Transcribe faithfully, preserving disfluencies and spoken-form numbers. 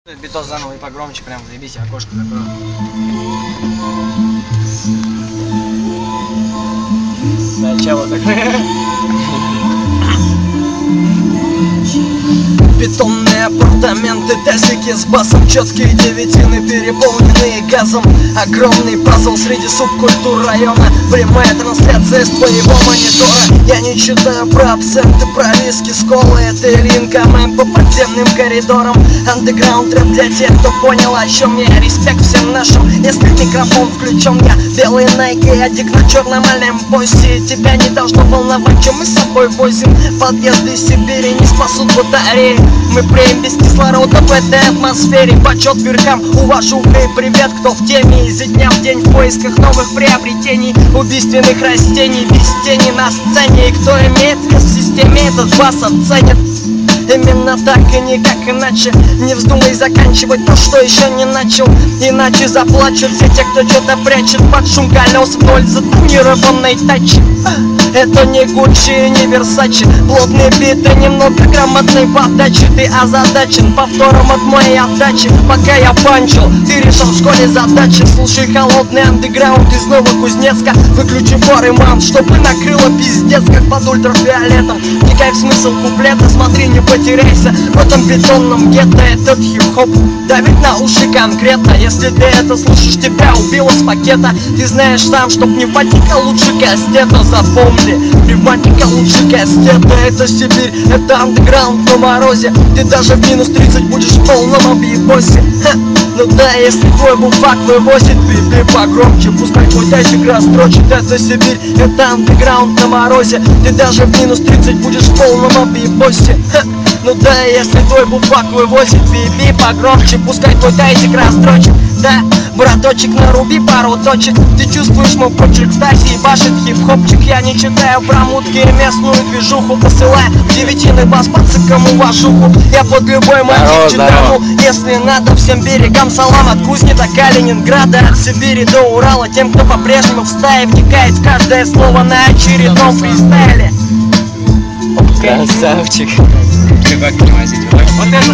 Битос заново и погромче, прям заебись, окошко закрою. Сначала закрою. Бетонные апартаменты, тазики с басом, четкие девятины, переполненные газом. Огромный пазл среди субкультур района. Прямая трансляция с твоего монитора. Я не читаю про абсенты, про риски, сколы. Это Ильинка, мэм по подземным коридорам. Андеграунд рэп для тех, кто понял, о чем я. Респект всем нашим, если микрофон включен. Я белый Найк и адик на черном Олимпосе. Тебя не должно волновать, что мы с собой возим. Подъезды Сибири не спасут батареи. Мы преем без кислорода в этой атмосфере. Почет верхам, уважуха и привет, кто в теме. Изо дня в день в поисках новых приобретений. Убийственных растений, без тени на сцене. И кто имеет вес в системе, этот вас оценит. Именно так и никак иначе. Не вздумай заканчивать то, что еще не начал. Иначе заплачут все те, кто что-то прячет под шум колес в ноль затонированной тачи. Это не Гуччи и не Версачи. Плотные биты, немного грамотной подачи. Ты озадачен повтором от моей отдачи. Пока я панчил, ты решил в школе задачи. Слушай холодный андеграунд из Новокузнецка. Выключи бар и мам, чтобы накрыло пиздец, как под ультрафиолетом. Никак смысл куплета, смотри, не потеряйся в этом бетонном гетто. Этот хип-хоп давит на уши конкретно. Если ты это слышишь, тебя убило с пакета. Ты знаешь сам, чтоб пневматика лучше кастета. Запомни, пневматика лучше кастета. Это Сибирь, это андеграунд на морозе. Ты даже в минус тридцать будешь в полном объебосе. Ну да, если твой буфак вывозит, биби погромче, пускай твой тазик расстрочит. Это Сибирь, это андеграунд на морозе. Ты даже в минус тридцать будешь в полном объебосе. Ну да, если твой буфак вывозит, биби погромче, пускай твой тазик расстрочит. Да, браточек, наруби пару точек. Ты чувствуешь мой почерк, Стаси ебашит хип-хопчик. Я не читаю про мутки и местную движуху. Посылаю девятины бас пацикам уважуху. Я под любой мотив читаю, если надо. Всем берегам салам от Кузни до Калининграда, от Сибири до Урала. Тем, кто по-прежнему в стае вникает в каждое слово на очередном фристайле. Красавчик. Рыбак не возить. Вот это